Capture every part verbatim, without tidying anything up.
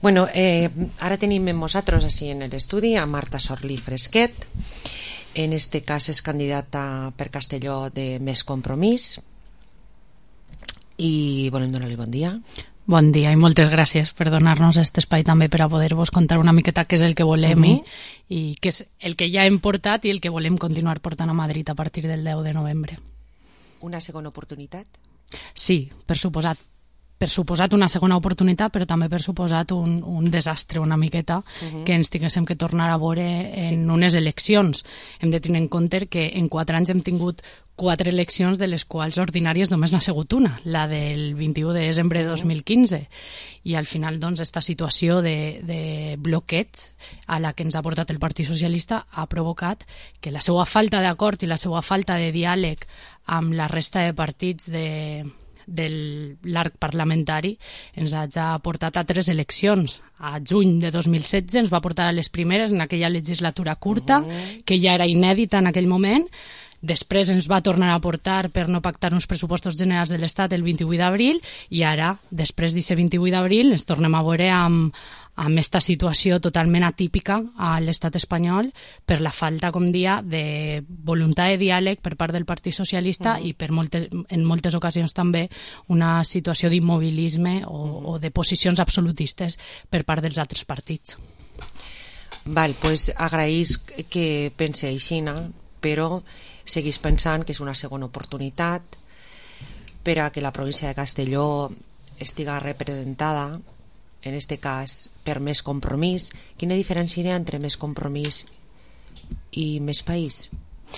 Bueno, eh, ara tenim amb nosaltres així en l'estudi a Marta Sorlí Fresquet. En este cas és candidata per Castelló de Més Compromís i volem donar-li bon dia. Bon dia i moltes gràcies per donar-nos aquest espai també per a poder-vos contar una miqueta què és el que volem uh-huh. i, i què és el que ja hem portat i el que volem continuar portant a Madrid a partir del deu de novembre. Una segona oportunitat? Sí, per suposat. Per suposat una segona oportunitat, però també per suposat un, un desastre una miqueta uh-huh. que ens tinguéssim que tornar a veure en sí. unes eleccions. Hem de tenir en compte que en quatre anys hem tingut quatre eleccions, de les quals ordinàries només n'ha sigut una, la del vint-i-u de desembre de dos mil quinze. I al final, doncs, esta situació de, de bloqueig a la que ens ha portat el Partit Socialista ha provocat que la seva falta d'acord i la seva falta de diàleg amb la resta de partits de... de l'arc parlamentari ens ha portat a tres eleccions. A juny de dos mil setze ens va portar a les primeres en aquella legislatura curta, uh-huh. que ja era inèdita en aquell moment. Després ens va tornar a portar per no pactar uns pressupostos generals de l'Estat el vint-i-vuit d'abril i ara, després d'aquest vint-i-vuit d'abril, ens tornem a veure amb, amb aquesta situació totalment atípica a l'Estat espanyol per la falta, com dia, de voluntat de diàleg per part del Partit Socialista uh-huh. i per moltes, en moltes ocasions també una situació d'immobilisme o, uh-huh. o de posicions absolutistes per part dels altres partits. Val, pues agraïs que pense així, no? Però seguís pensant que és una segona oportunitat per a que la província de Castelló estiga representada, en este cas per Més Compromís. Quina diferència hi ha entre Més Compromís i Més País?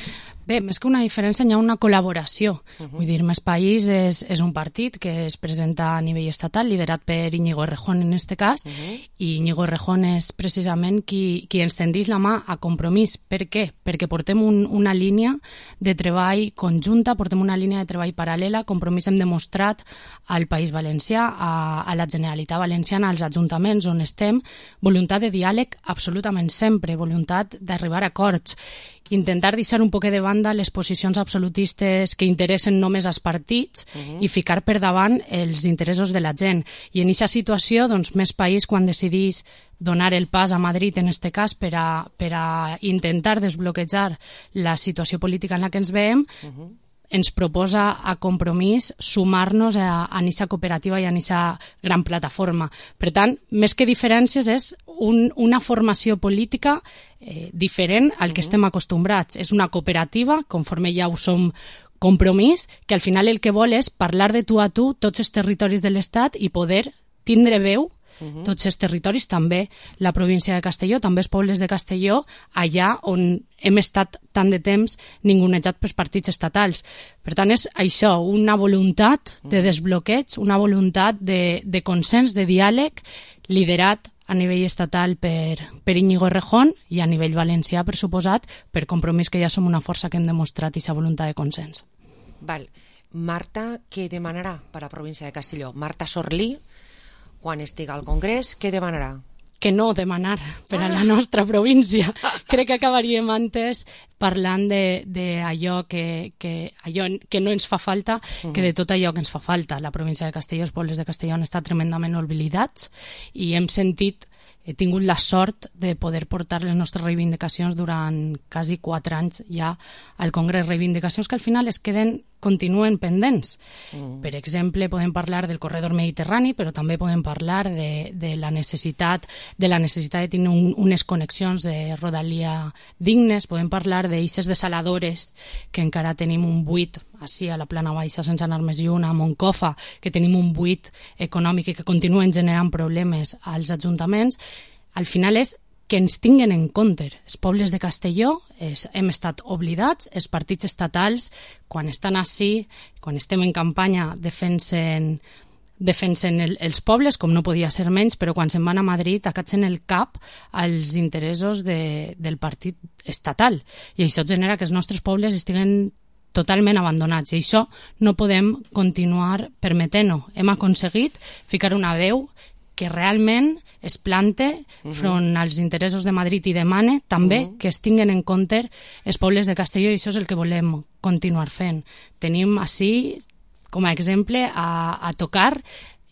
Bé, més que una diferència, hi ha una col·laboració. Uh-huh. Vull dir, Més País és, és un partit que es presenta a nivell estatal, liderat per Íñigo Errejón en este cas, uh-huh. i Íñigo Errejón és precisament qui, qui ens tendeix la mà a Compromís. Per què? Perquè portem un, una línia de treball conjunta, portem una línia de treball paral·lela. Compromís hem demostrat al País Valencià, a, a la Generalitat Valenciana, als ajuntaments on estem, voluntat de diàleg absolutament sempre, voluntat d'arribar a acords, intentar deixar un poquet de banda les posicions absolutistes que interessen només als partits uh-huh. i ficar per davant els interessos de la gent. I en aquesta situació, doncs, Més País, quan decidís donar el pas a Madrid, en este cas, per a, per a intentar desbloquejar la situació política en la que ens veiem, uh-huh. ens proposa a Compromís sumar-nos a, a aquesta cooperativa i a aquesta gran plataforma. Per tant, més que diferències, és un, una formació política eh, diferent al que uh-huh. estem acostumbrats. És una cooperativa, conforme ja ho som Compromís, que al final el que vol és parlar de tu a tu tots els territoris de l'Estat i poder tindre veu Uh-huh. tots els territoris, també la província de Castelló, també els pobles de Castelló, allà on hem estat tant de temps ningunejat pels partits estatals. Per tant, és això, una voluntat de desbloqueig, una voluntat de, de consens, de diàleg, liderat a nivell estatal per, per Íñigo Errejón i a nivell valencià, per suposat, per Compromís, que ja som una força que hem demostrat aquesta voluntat de consens. Val. Marta, què demanarà per a la província de Castelló? Marta Sorlí, quan estiga al Congrés, què demanarà? Que no demanar per a la nostra província. Crec que acabaríem antes parlant d'allò que, que, allò que no ens fa falta uh-huh. que de tot allò que ens fa falta. La província de Castelló, els pobles de Castelló han estat tremendament oblidats i hem sentit, he tingut la sort de poder portar les nostres reivindicacions durant quasi quatre anys ja al Congrés. Reivindicacions que al final es queden, continuen pendents. Mm. Per exemple, podem parlar del corredor mediterrani, però també podem parlar de, de la necessitat de la necessitat de tenir un, unes connexions de rodalia dignes, podem parlar d'eixes desaladores, que encara tenim un buit així a la plana baixa, sense anar més lluny, a Moncofa, que tenim un buit econòmic i que continuen generant problemes als ajuntaments. Al final és que ens tinguen en compte. Els pobles de Castelló és, hem estat oblidats, els partits estatals, quan estan així, quan estem en campanya, defensen, defensen el, els pobles, com no podia ser menys, però quan se'n van a Madrid acatzen el cap als interessos de, del partit estatal. I això genera que els nostres pobles estiguen totalment abandonats, i això no podem continuar permetent-ho. Hem aconseguit ficar una veu que realment es plante uh-huh. front als interessos de Madrid i demane també uh-huh. que es tinguen en compte els pobles de Castelló, i això és el que volem continuar fent. Tenim així, com a exemple, a, a tocar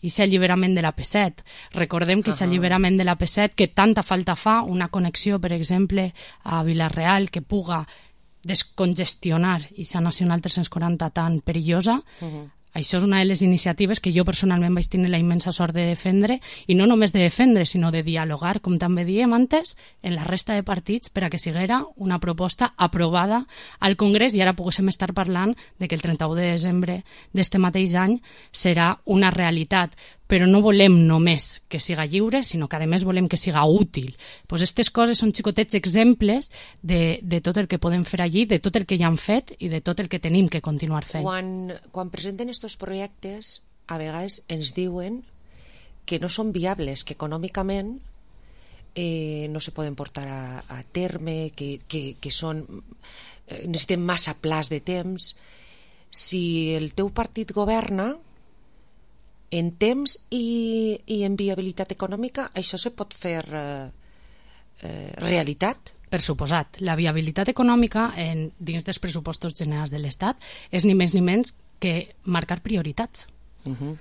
i aquest alliberament de l'A P set. Recordem que aquest uh -huh. alliberament de l'A P set, que tanta falta fa una connexió, per exemple, a Vila-real, que puga descongestionar aquesta Nacional tres-cents quaranta tan perillosa, uh -huh. Això és una de les iniciatives que jo personalment vaig tenir la immensa sort de defendre, i no només de defendre, sinó de dialogar, com també diem antes, en la resta de partits per a que siguera una proposta aprovada al Congrés, i ara poguéssim estar parlant de que el trenta-u de desembre d'este mateix any serà una realitat. Però no volem només que siga lliure, sinó que a més volem que siga útil. Pues aquestes coses són xicotets exemples de, de tot el que podem fer allí, de tot el que ja han fet i de tot el que tenim que continuar fent. Quan, quan presenten aquests projectes, a vegades ens diuen que no són viables, que econòmicament eh, no se poden portar a, a terme, que, que, que són, eh, necessitem massa plaç de temps. Si el teu partit governa, en temps i, i en viabilitat econòmica, això se pot fer eh, eh, realitat? Per suposat. La viabilitat econòmica en, dins dels pressupostos generals de l'Estat és ni més ni menys que marcar prioritats. Uh-huh.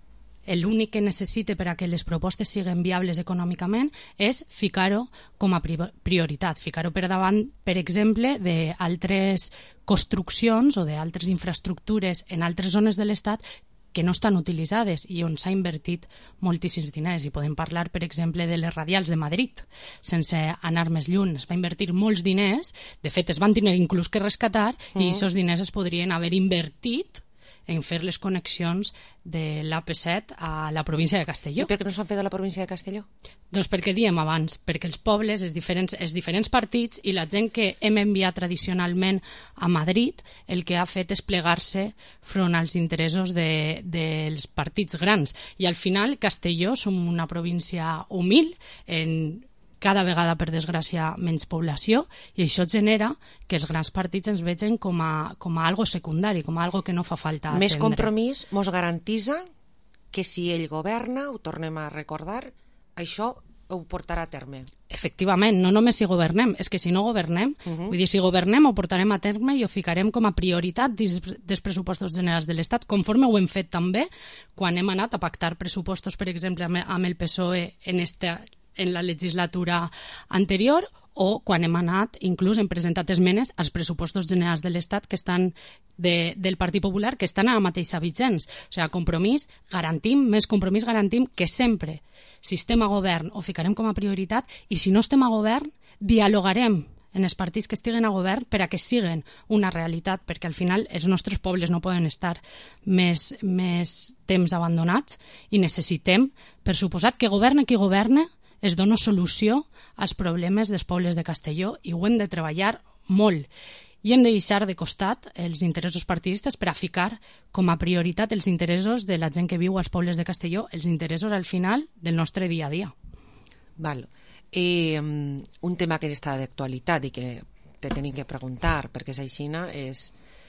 L'únic que necessita per a que les propostes siguin viables econòmicament és ficar-ho com a prioritat, ficar-ho per davant, per exemple, d'altres construccions o d'altres infraestructures en altres zones de l'Estat que no estan utilitzades i on s'ha invertit moltíssims diners. I podem parlar, per exemple, de les radials de Madrid, sense anar més lluny. Es va invertir molts diners, de fet es van tenir inclús que rescatar, mm. i aquests diners es podrien haver invertit en fer les connexions de l'A P set a la província de Castelló. I per què no s'han fet a la província de Castelló? Doncs perquè diem abans, perquè els pobles, els diferents, els diferents partits i la gent que hem enviat tradicionalment a Madrid, el que ha fet és plegar-se front als interessos de, dels partits grans. I al final Castelló som una província humil, en cada vegada, per desgràcia, menys població, i això genera que els grans partits ens vegin com a, com a algo secundari, com a algo que no fa falta atendre. Més compromís mos garantitza que si ell governa, ho tornem a recordar, això ho portarà a terme. Efectivament, no només si governem, és que si no governem, uh-huh. vull dir, si governem ho portarem a terme i ho ficarem com a prioritat dins dels pressupostos generals de l'Estat, conforme ho hem fet també quan hem anat a pactar pressupostos, per exemple, amb el P S O E en esta en la legislatura anterior, o quan hem anat, inclús hem presentat esmenes als pressupostos generals de l'Estat que estan de, del Partit Popular, que estan a la mateixa vigents. O sigui, compromís, garantim, més compromís garantim que sempre, si estem a govern, ho ficarem com a prioritat, i si no estem a govern, dialogarem en els partits que estiguen a govern per a que siguen una realitat, perquè al final els nostres pobles no poden estar més, més temps abandonats i necessitem, per suposat, que governe qui governe, es dona solució als problemes dels pobles de Castelló, i ho hem de treballar molt. I hem de deixar de costat els interessos partidistes per a ficar com a prioritat els interessos de la gent que viu als pobles de Castelló, els interessos al final del nostre dia a dia. Val. Eh, un tema que està d'actualitat i que te tenim que preguntar, perquè és així, és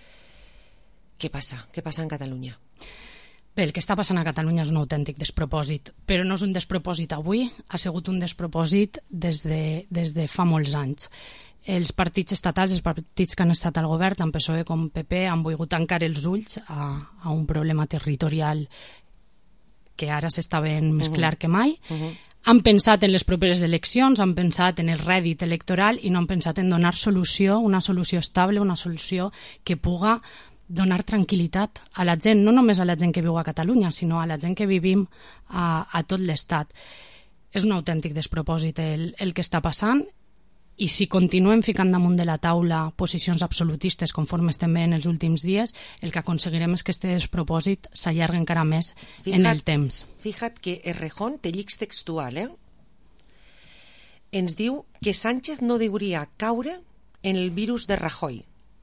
què passa? Què passa en Catalunya? Bé, el que està passant a Catalunya és un autèntic despropòsit, però no és un despropòsit avui, ha sigut un despropòsit des de, des de fa molts anys. Els partits estatals, els partits que han estat al govern, tant P S O E com P P, han volgut tancar els ulls a, a un problema territorial que ara s'està veient més clar uh-huh. que mai. Uh-huh. Han pensat en les properes eleccions, han pensat en el rèdit electoral i no han pensat en donar solució, una solució estable, una solució que puga donar tranquil·litat a la gent, no només a la gent que viu a Catalunya, sinó a la gent que vivim a, a tot l'Estat. És un autèntic despropòsit el, el que està passant, i si continuem ficant damunt de la taula posicions absolutistes conforme estem veient els últims dies, el que aconseguirem és que aquest despropòsit s'allargui encara més fija't, en el temps. Fija't que Errejón té llics textual, eh? Ens diu que Sánchez no hauria caure en el virus de Rajoy.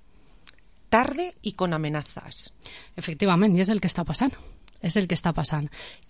Tarde y con amenazas. Efectivament, i és el que està passant. És el que està passant.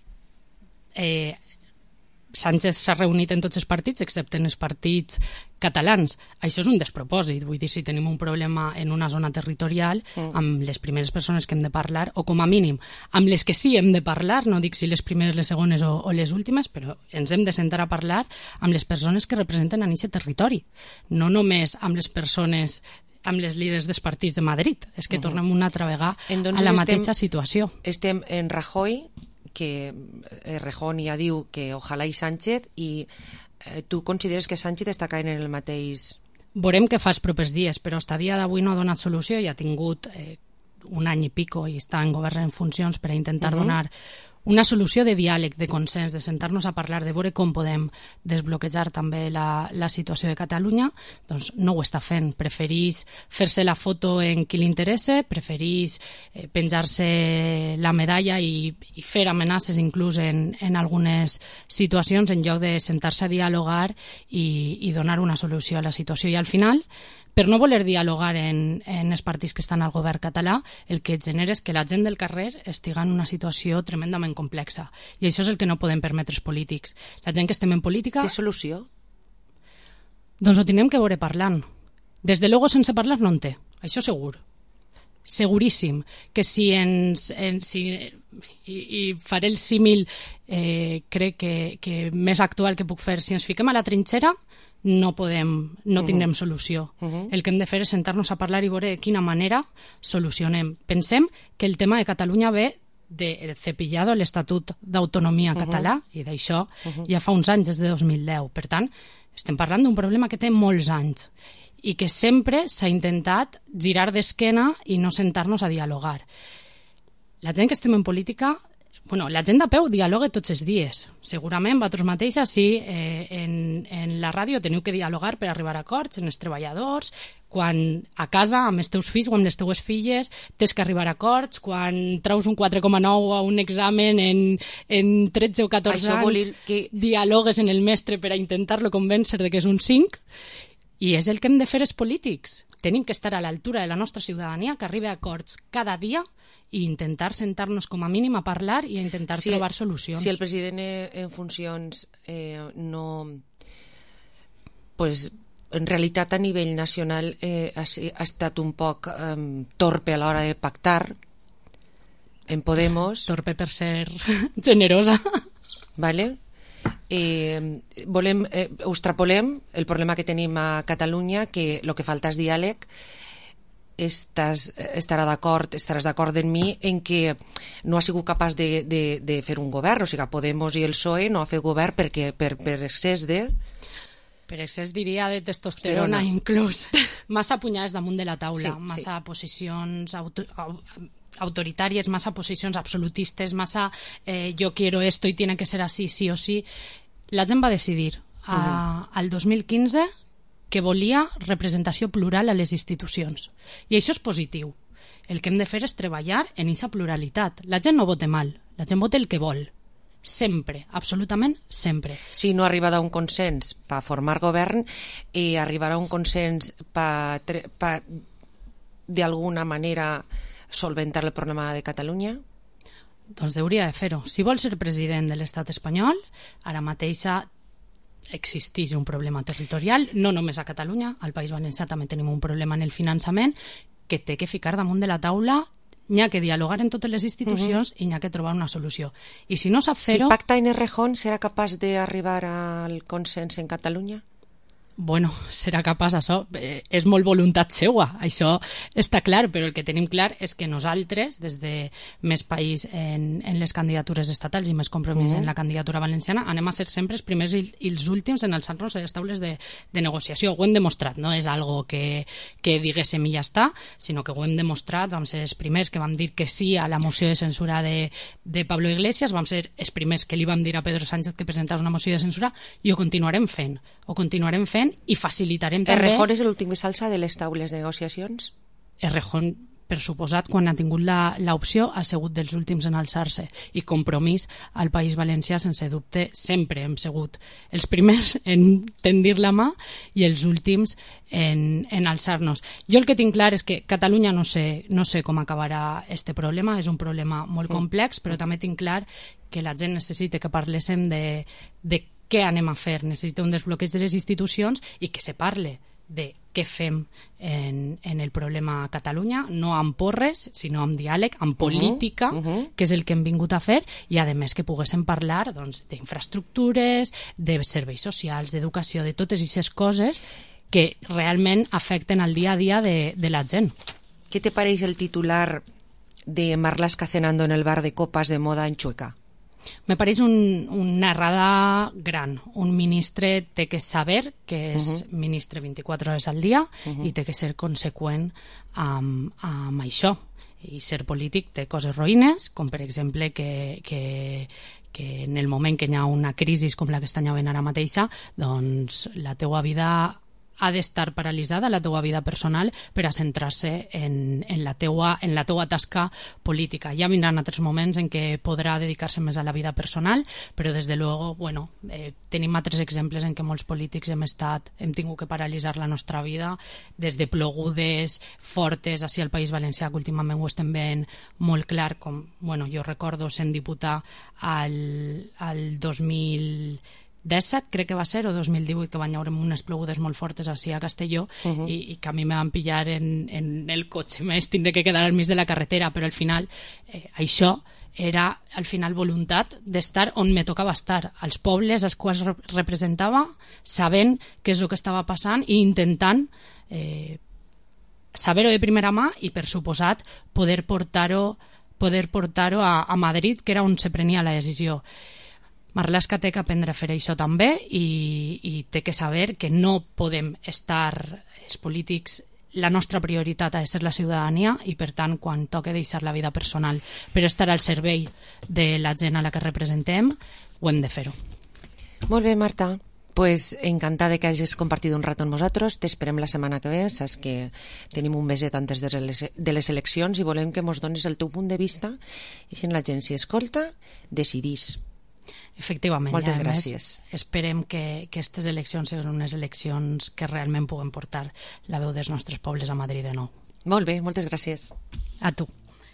Eh, Sánchez s'ha reunit en tots els partits, excepte en els partits catalans. Això és un despropòsit. Vull dir, si tenim un problema en una zona territorial, mm. amb les primeres persones que hem de parlar, o com a mínim, amb les que sí hem de parlar, no dic si les primeres, les segones o, o les últimes, però ens hem de sentar a parlar amb les persones que representen a aquest territori. No només amb les persones amb les líders dels partits de Madrid. És que uh-huh. tornem una altra vegada a la mateixa estem, situació. Estem en Rajoy, que Errejón ja diu que ojalà i Sánchez, i eh, tu consideres que Sánchez està caient en el mateix... Veurem què fa els propers dies, però hasta dia d'avui no ha donat solució i ha tingut eh, un any i pico i està en govern en funcions per a intentar uh-huh. donar una solució de diàleg, de consens, de sentar-nos a parlar, de veure com podem desbloquejar també la, la situació de Catalunya, doncs no ho està fent. Preferís fer-se la foto en qui li interessa, preferís eh, penjar-se la medalla i, i fer amenaces inclús en, en algunes situacions en lloc de sentar-se a dialogar i, i donar una solució a la situació. I al final, per no voler dialogar en, en els partits que estan al govern català, el que genera és que la gent del carrer estiga en una situació tremendament complexa. I això és el que no podem permetre els polítics. La gent que estem en política... Té solució? Doncs ho tenim que veure parlant. Des de luego, sense parlar no en té. Això segur. Seguríssim que si ens... En, si, i, i faré el símil, eh, crec que, que més actual que puc fer, si ens fiquem a la trinxera, no podem, no tindrem uh-huh. solució. Uh-huh. El que hem de fer és sentar-nos a parlar i veure de quina manera solucionem. Pensem que el tema de Catalunya ve del cepillado a l'Estatut d'Autonomia uh-huh. català, i d'això uh-huh. ja fa uns anys, des de dos mil deu. Per tant, estem parlant d'un problema que té molts anys i que sempre s'ha intentat girar d'esquena i no sentar-nos a dialogar. La gent que estem en política... Bueno, la gent de peu dialoga tots els dies. Segurament, vosaltres mateixes, sí, eh, en, en la ràdio teniu que dialogar per arribar a acords en els treballadors, quan a casa, amb els teus fills o amb les teues filles, tens que arribar a acords, quan traus un quatre coma nou a un examen en, en tretze o catorze Això anys, que... dialogues en el mestre per a intentar-lo convèncer de que és un cinc, i és el que hem de fer els polítics. Tenim que estar a l'altura de la nostra ciutadania, que arribi a acords cada dia i intentar sentar-nos com a mínim a parlar i a intentar si, trobar solucions. Si el president en funcions eh, no... Pues, en realitat a nivell nacional eh, ha, ha estat un poc eh, torpe a l'hora de pactar en Podemos. Torpe per ser generosa. Vale? Eh, volem, eh, ho extrapolem el problema que tenim a Catalunya, que el que falta és diàleg. Estàs, estarà d'acord, estaràs d'acord en mi en que no ha sigut capaç de, de, de fer un govern, o sigui, Podemos i el P S O E no ha fet govern perquè per, per excés de... Per excés diria de testosterona, Terona. Inclús. Massa punyades damunt de la taula, sí, massa sí. posicions auto, autoritàries, massa posicions absolutistes, massa eh, yo quiero esto y tiene que ser así, sí o sí. La gent va decidir a, uh-huh. al dos mil quinze que volia representació plural a les institucions. I això és positiu. El que hem de fer és treballar en aquesta pluralitat. La gent no vota mal, la gent vota el que vol. Sempre, absolutament sempre. Si no arriba a un consens per formar govern i arribar a un consens per, per d'alguna manera solventar el problema de Catalunya? Doncs hauria de fer-ho. Si vol ser president de l'estat espanyol, ara mateixa existeix un problema territorial, no només a Catalunya, al País Valencià també tenim un problema en el finançament que té que ficar damunt de la taula, n'hi ha que dialogar en totes les institucions uh-huh. i n'hi ha que trobar una solució. I si no sap fer-ho... Si pacta en Errejón, serà capaç d'arribar al consens en Catalunya? Bueno, serà capaç, això eh, és molt voluntat seua, això està clar, però el que tenim clar és que nosaltres, des de Més País en, en les candidatures estatals i Més Compromís uh-huh. en la candidatura valenciana, anem a ser sempre els primers i, i els últims en alçar-nos a les taules de, de negociació. Ho hem demostrat, no és algo que, que diguéssim i ja està, sinó que ho hem demostrat, vam ser els primers que vam dir que sí a la moció de censura de, de Pablo Iglesias, vam ser els primers que li vam dir a Pedro Sánchez que presentava una moció de censura i ho continuarem fent, ho continuarem fent i facilitarem també... Errejón és l'últim que s'alça de les taules de negociacions? Errejón, per suposat, quan ha tingut l'opció, ha sigut dels últims en alçar-se. I Compromís al País Valencià, sense dubte, sempre hem sigut els primers en tendir la mà i els últims en, en alçar-nos. Jo el que tinc clar és que Catalunya no sé, no sé com acabarà este problema, és un problema molt complex, però també tinc clar que la gent necessita que parléssim de, de què anem a fer, necessita un desbloqueig de les institucions i que se parle de què fem en, en el problema a Catalunya, no amb porres, sinó amb diàleg, amb política, uh-huh, uh-huh. que és el que hem vingut a fer, i a més que poguéssim parlar doncs, d'infraestructures, de serveis socials, d'educació, de totes aquestes coses que realment afecten el dia a dia de, de la gent. ¿Qué te parece el titular de Marlaska cenando en el bar de copas de moda en Chueca? Me pareix un, una errada gran. Un ministre té que saber que és uh-huh. ministre vint-i-quatre hores al dia uh-huh. i té que ser conseqüent amb, amb això. I ser polític té coses roïnes, com per exemple que, que, que en el moment que hi ha una crisi com la que està havent ara mateixa, doncs la teua vida ha d'estar paralitzada, la teua vida personal, per a centrar-se en, en, la teua, en la teua tasca política. Ja vindran altres moments en què podrà dedicar-se més a la vida personal, però des de luego, bueno, eh, tenim altres exemples en què molts polítics hem estat, hem tingut que paralitzar la nostra vida, des de plogudes fortes, així al País Valencià, que últimament ho estem veient molt clar, com, bueno, jo recordo sent diputat al, al dos mil disset, crec que va ser, o dos mil divuit, que van haure unes plogudes molt fortes així a Castelló, uh-huh. i, i que a mi me van pillar en, en el cotxe, més tindré que quedar al mig de la carretera, però al final eh, això era al final voluntat d'estar on me tocava estar, als pobles als quals representava, sabent què és el que estava passant i intentant eh, saber-ho de primera mà i, per suposat, poder portar-ho poder portar-ho a, a Madrid, que era on se prenia la decisió. Marlaska té que aprendre a fer això també i, i té que saber que no podem estar, els polítics, la nostra prioritat ha de ser la ciutadania i, per tant, quan toque deixar la vida personal per estar al servei de la gent a la que representem, ho hem de fer-ho. Molt bé, Marta. Pues encantada que hagis compartit un rato amb nosaltres. T'esperem la setmana que ve. Saps que tenim un meset antes de les, de les eleccions i volem que mos donis el teu punt de vista i si la gent s'hi escolta, decidís. Efectivament. Moltes ja, gràcies. Més, esperem que aquestes eleccions siguin unes eleccions que realment puguen portar la veu dels nostres pobles a Madrid de nou. Molt bé, moltes gràcies. A tu.